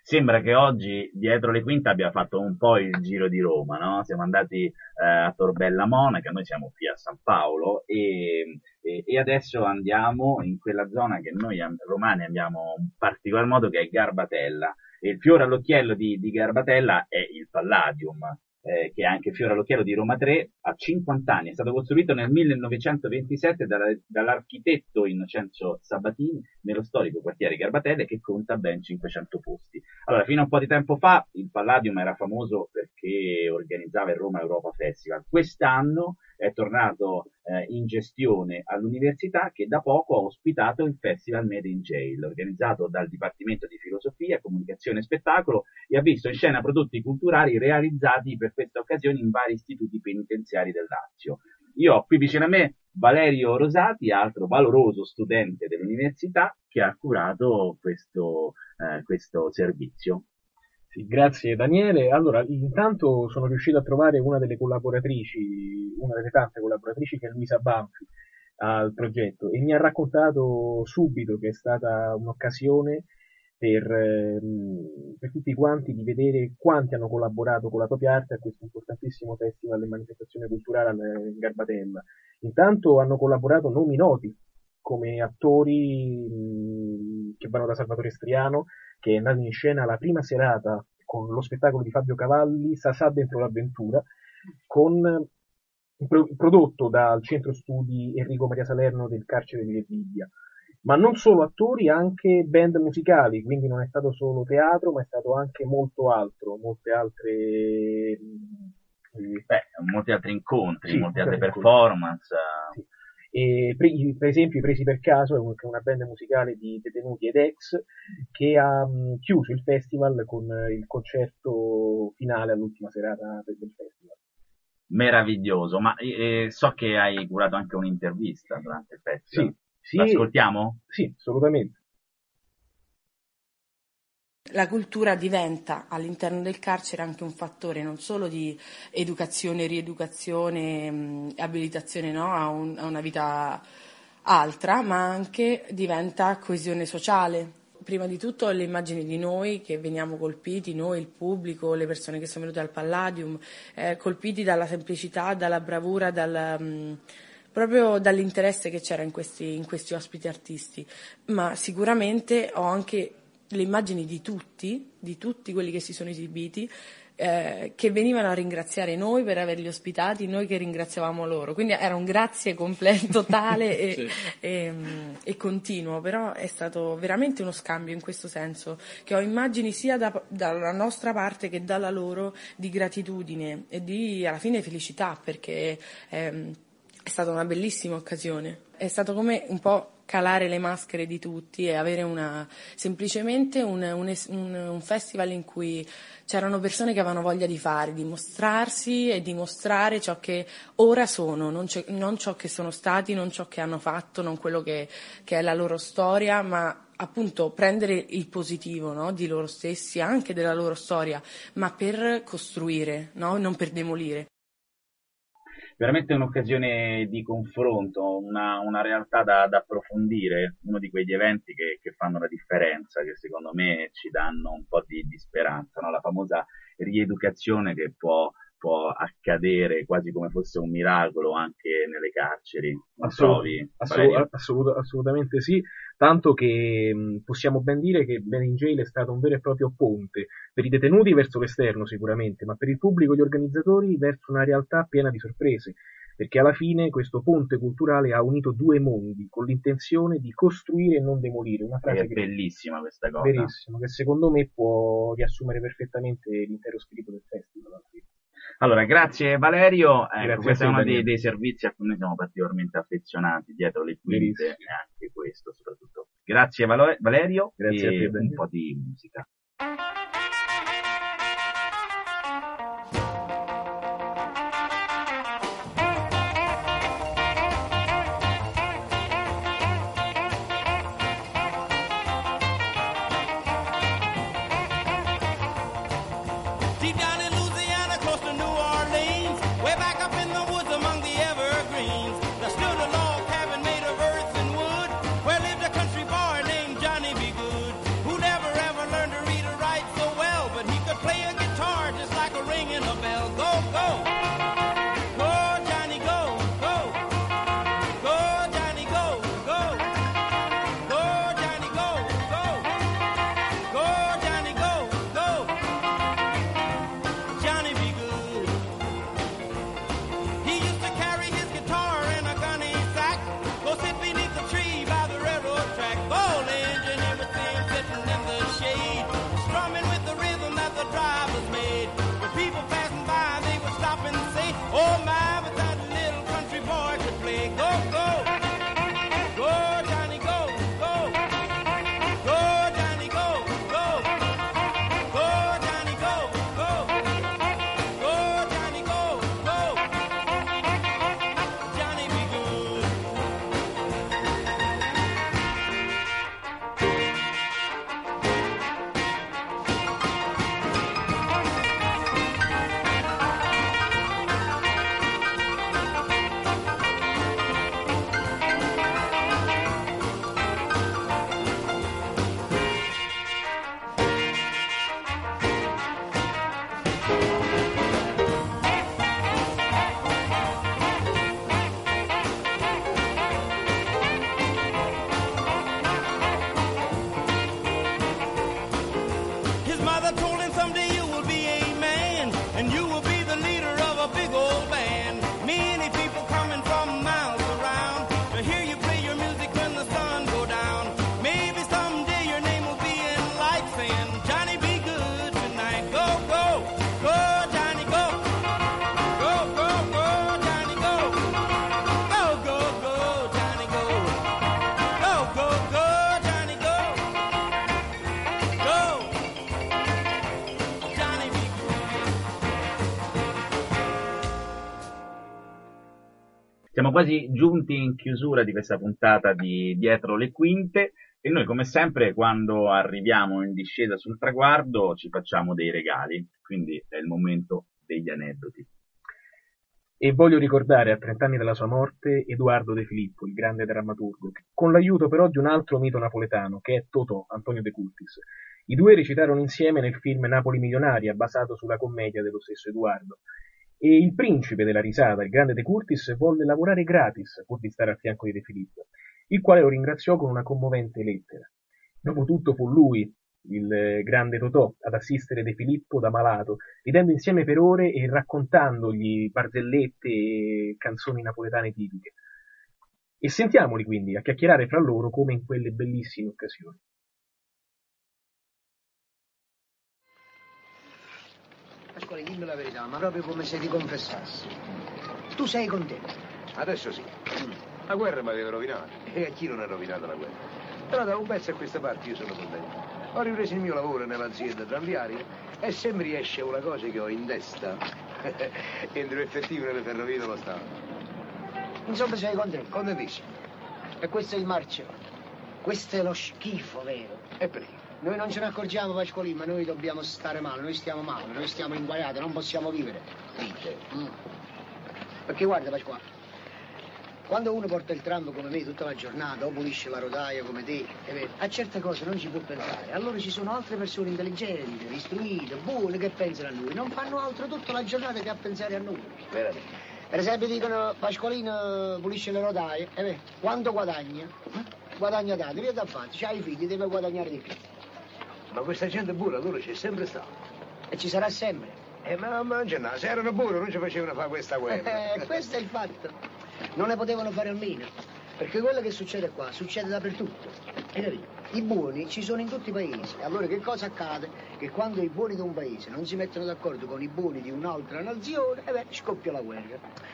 Sembra che oggi dietro le quinte abbia fatto un po' il giro di Roma, no? Siamo andati eh, a Torbella Monaca, noi siamo qui a San Paolo e, e, e adesso andiamo in quella zona che noi romani abbiamo in particolar modo, che è Garbatella. E il fiore all'occhiello di, di Garbatella è il Palladium, eh, che è anche fiore all'occhiello di Roma tre, ha cinquanta anni, è stato costruito nel millenovecentoventisette dalla, dall'architetto Innocenzo Sabatini nello storico quartiere Garbatella, che conta ben cinquecento posti. Allora, fino a un po' di tempo fa il Palladium era famoso perché organizzava il Roma Europa Festival. Quest'anno è tornato eh, in gestione all'università, che da poco ha ospitato il Festival Made in Jail, organizzato dal Dipartimento di Filosofia, Comunicazione e Spettacolo, e ha visto in scena prodotti culturali realizzati per questa occasione in vari istituti penitenziari del Lazio. Io ho qui vicino a me Valerio Rosati, altro valoroso studente dell'università, che ha curato questo, eh, questo servizio. Sì, grazie Daniele. Allora, intanto sono riuscito a trovare una delle collaboratrici, una delle tante collaboratrici, che è Luisa Banfi, al progetto, e mi ha raccontato subito che è stata un'occasione per, ehm, per tutti quanti di vedere quanti hanno collaborato con la propria arte a questo importantissimo festival e manifestazione culturale in Garbatella. Intanto hanno collaborato nomi noti, come attori mh, che vanno da Salvatore Striano, che è andato in scena la prima serata con lo spettacolo di Fabio Cavalli, Sasà dentro l'avventura, con pro, prodotto dal centro studi Enrico Maria Salerno del carcere di Rebibbia. Ma non solo attori, anche band musicali, quindi non è stato solo teatro, ma è stato anche molto altro, molte altre... Beh, molti altri incontri, sì, molte altre incontri. performance. Sì. E pre- per esempio i Presi per Caso è una band musicale di detenuti ed ex, che ha mh, chiuso il festival con il concerto finale all'ultima serata del festival. Meraviglioso, ma eh, so che hai curato anche un'intervista durante il festival. Sì, sì. L'ascoltiamo? Sì, assolutamente. La cultura diventa all'interno del carcere anche un fattore non solo di educazione, rieducazione, mh, abilitazione, no, a, un, a una vita altra, ma anche diventa coesione sociale. Prima di tutto le immagini di noi che veniamo colpiti, noi, il pubblico, le persone che sono venute al Palladium, eh, colpiti dalla semplicità, dalla bravura, dal, mh, proprio dall'interesse che c'era in questi, in questi ospiti artisti. Ma sicuramente ho anche le immagini di tutti, di tutti quelli che si sono esibiti, eh, che venivano a ringraziare noi per averli ospitati, noi che ringraziavamo loro. Quindi era un grazie completo, totale e, sì. e, e continuo, però è stato veramente uno scambio in questo senso, che ho immagini sia da, dalla nostra parte che dalla loro di gratitudine e di, alla fine, felicità, perché ehm, è stata una bellissima occasione. È stato come un po' calare le maschere di tutti e avere una semplicemente un, un, un, un festival in cui c'erano persone che avevano voglia di fare, di mostrarsi e di mostrare ciò che ora sono, non, non ciò che sono stati, non ciò che hanno fatto, non quello che, che è la loro storia, ma appunto prendere il positivo, no, di loro stessi, anche della loro storia, ma per costruire, no, non per demolire. Veramente un'occasione di confronto, una, una realtà da, da approfondire, uno di quegli eventi che, che fanno la differenza, che secondo me ci danno un po' di, di speranza, no? La famosa rieducazione che può, può accadere quasi come fosse un miracolo anche nelle carceri. Non trovi? Assolut- assolut- assolutamente sì, tanto che mh, possiamo ben dire che Made in Jail è stato un vero e proprio ponte per i detenuti verso l'esterno sicuramente, ma per il pubblico e gli organizzatori verso una realtà piena di sorprese, perché alla fine questo ponte culturale ha unito due mondi con l'intenzione di costruire e non demolire. Una frase è che bellissima questa cosa. Verissimo, che secondo me può riassumere perfettamente l'intero spirito del festival. Allora, grazie Valerio, eh, grazie questo è uno dei, dei servizi a cui noi siamo particolarmente affezionati, dietro le quinte, e anche questo soprattutto. Grazie Valo- Valerio, grazie e a te, un po' di musica. Where lived a country boy named Johnny B. Good, who never ever learned to read or write, so ringing a bell. Go, go. Go, Johnny, go, go. Go, Johnny, go, go. Go, Johnny, go, go. Go, Johnny, go, go. Johnny be good. He used to carry his guitar in a gunny sack. Go sit beneath the tree by the railroad track. Old engine, everything sitting in the shade, strumming with the rhythm that the drivers made. The people passing by, they would stop and say, oh my, but that little country boy could play. Go, go. Go, Johnny, go, go. Go, Johnny, go, go. Go, Johnny, go, go. Go, Johnny, go, go. Johnny be good. His mother told him someday you will be a man, and you will be the leader of a big old band. Many people coming from miles around to hear you play your music when the sun go down. Maybe someday your name will be in lights saying, Johnny be good tonight. Go, go, go, Johnny, go. Go, go, go, Johnny, go. Go, go, go, Johnny, go. Go, go, go, Johnny, go. Go. Johnny be Siamo quasi giunti in chiusura di questa puntata di Dietro le Quinte e noi come sempre quando arriviamo in discesa sul traguardo ci facciamo dei regali, quindi è il momento degli aneddoti. E voglio ricordare a trent'anni dalla sua morte Edoardo De Filippo, il grande drammaturgo, con l'aiuto però di un altro mito napoletano che è Totò, Antonio De Curtis. I due recitarono insieme nel film Napoli Milionaria, basato sulla commedia dello stesso Edoardo. E il principe della risata, il grande De Curtis, volle lavorare gratis pur di stare al fianco di De Filippo, il quale lo ringraziò con una commovente lettera. Dopotutto fu lui, il grande Totò, ad assistere De Filippo da malato, ridendo insieme per ore e raccontandogli barzellette e canzoni napoletane tipiche. E sentiamoli quindi a chiacchierare fra loro come in quelle bellissime occasioni. Pasquale, dimmi la verità, ma proprio come se ti confessassi. Tu sei contento? Adesso sì. La guerra mi aveva rovinato. E a chi non ha rovinato la guerra? Però da un pezzo a questa parte io sono contento. Ho ripreso il mio lavoro nell'azienda tranviaria e se mi riesce una cosa che ho in testa, entro effettivo nelle ferrovie dello Stato. Insomma, sei contento? Contentissimo. E questo è il marcio. Questo è lo schifo, vero? E perché? Noi non ce ne accorgiamo, Pasqualino, ma noi dobbiamo stare male, noi stiamo male, noi stiamo inguaiati, non possiamo vivere. Dite. Mm. Perché guarda, Pasquale, quando uno porta il tram come me tutta la giornata o pulisce la rotaia come te, è vero, a certe cose non ci può pensare. Allora ci sono altre persone intelligenti, istruite, buone che pensano a lui, non fanno altro tutta la giornata che a pensare a noi. Veramente. Per esempio dicono, Pasqualino pulisce le rotaie, è vero, quanto guadagna? Guadagna tanto, via da fare, c'hai i figli, deve guadagnare di più. Ma questa gente buona allora c'è sempre stata. E ci sarà sempre. Eh, ma, ma no, se erano buoni non ci facevano fare questa guerra. Eh, questo è il fatto. Non ne potevano fare almeno. Perché quello che succede qua succede dappertutto. Hai capito? I buoni ci sono in tutti i paesi. Allora che cosa accade? Che quando i buoni di un paese non si mettono d'accordo con i buoni di un'altra nazione, e beh, scoppia la guerra.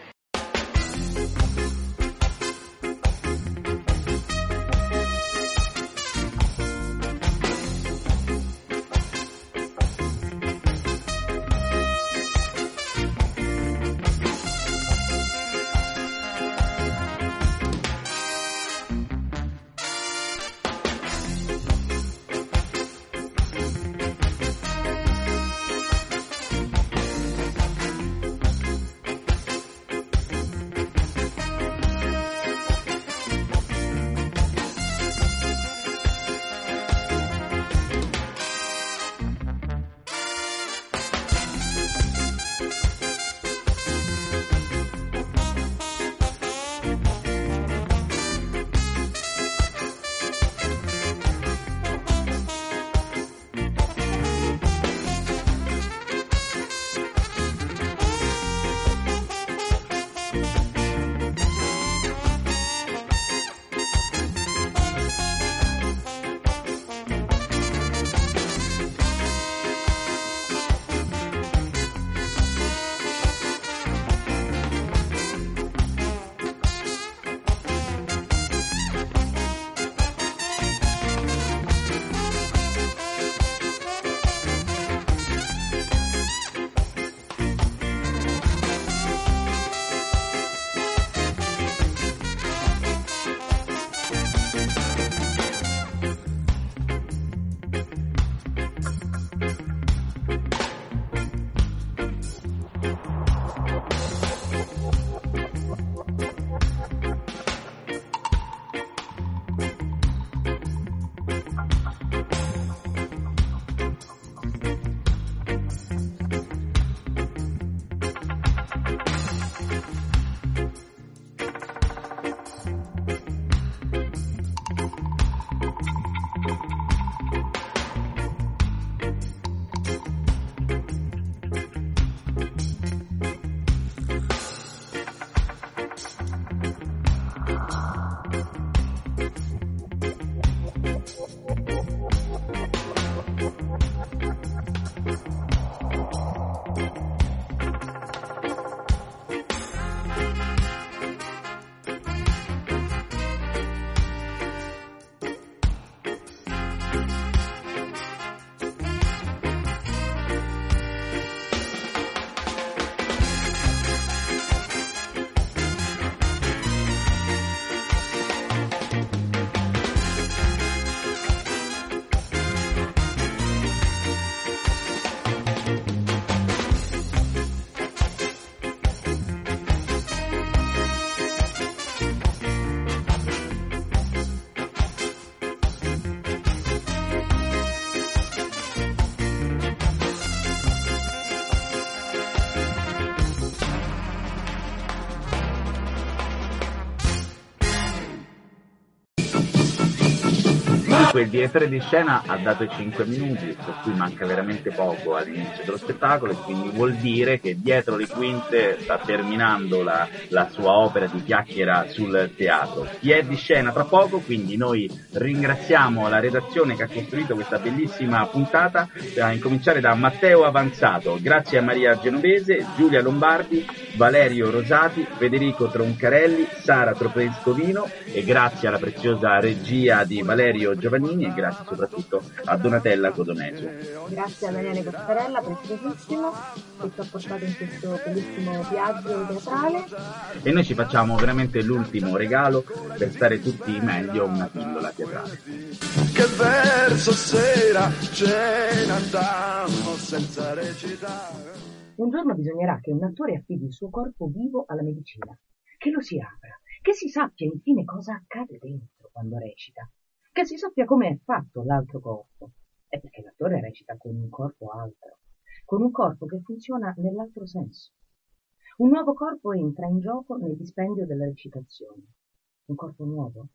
Comunque il direttore di scena ha dato i cinque minuti, per cui manca veramente poco all'inizio dello spettacolo, e quindi vuol dire che dietro le quinte sta terminando la, la sua opera di chiacchiera sul teatro. Chi è di scena tra poco, quindi noi ringraziamo la redazione che ha costruito questa bellissima puntata, a incominciare da Matteo Avanzato, grazie a Maria Genovese, Giulia Lombardi, Valerio Rosati, Federico Troncarelli, Sara Tropescovino, e grazie alla preziosa regia di Valerio Giovannini, e grazie soprattutto a Donatella Codonesio. Grazie a Daniele Costarella, preziosissimo, che ci ha portato in questo bellissimo viaggio teatrale. E noi ci facciamo veramente l'ultimo regalo per stare tutti meglio, una pillola teatrale. Che verso sera ce ne andammo senza recitare. Un giorno bisognerà che un attore affidi il suo corpo vivo alla medicina, che lo si apra, che si sappia infine cosa accade dentro quando recita, che si sappia come è fatto l'altro corpo. È perché l'attore recita con un corpo altro, con un corpo che funziona nell'altro senso. Un nuovo corpo entra in gioco nel dispendio della recitazione. Un corpo nuovo?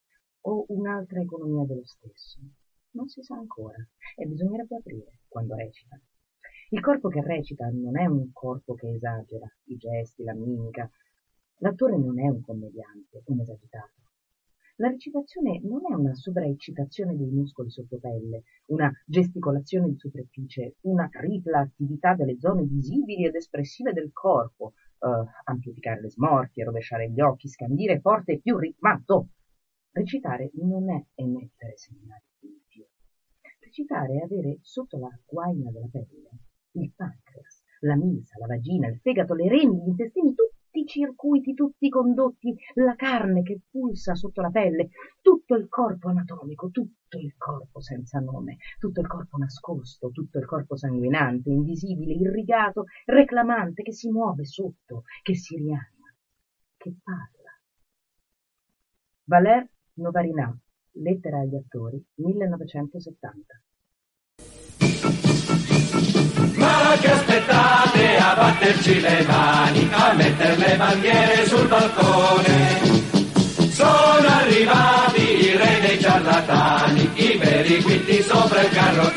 O un'altra economia dello stesso? Non si sa ancora, e bisognerebbe aprire quando recita. Il corpo che recita non è un corpo che esagera i gesti, la mimica. L'attore non è un commediante, un esagitato. La recitazione non è una sovraeccitazione dei muscoli sottopelle, una gesticolazione di superficie, una tripla attività delle zone visibili ed espressive del corpo, uh, amplificare le smorfie, rovesciare gli occhi, scandire forte e più ritmato. Recitare non è emettere segnali di più. Recitare è avere sotto la guaina della pelle il pancreas, la milza, la vagina, il fegato, le reni, gli intestini, tutti i circuiti, tutti i condotti, la carne che pulsa sotto la pelle, tutto il corpo anatomico, tutto il corpo senza nome, tutto il corpo nascosto, tutto il corpo sanguinante, invisibile, irrigato, reclamante, che si muove sotto, che si rianima, che parla. Valère Novarinat, Lettera agli attori, millenovecentosettanta. Ma che aspettate a batterci le mani, a mettere le bandiere sul balcone? Sono arrivati i re dei ciarlatani, i veri guitti sopra il carrozzone.